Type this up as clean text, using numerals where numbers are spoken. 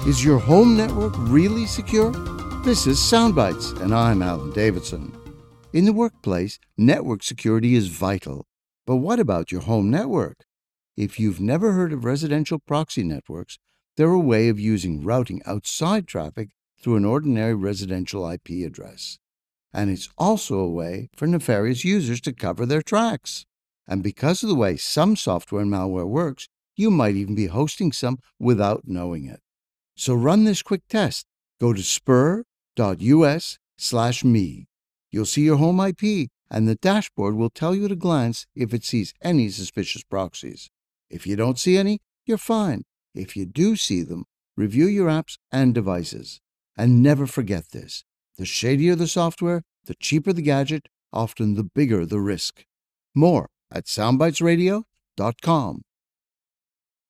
Is your home network really secure? This is Soundbites, and I'm Alan Davidson. In the workplace, network security is vital. But what about your home network? If you've never heard of residential proxy networks, they're a way of using routing outside traffic through an ordinary residential IP address. And it's also a way for nefarious users to cover their tracks. And because of the way some software and malware works, you might even be hosting some without knowing it. So run this quick test. Go to spur.us/me. You'll see your home IP, and the dashboard will tell you at a glance if it sees any suspicious proxies. If you don't see any, you're fine. If you do see them, review your apps and devices. And never forget this: the shadier the software, the cheaper the gadget, often the bigger the risk. More at soundbitesradio.com.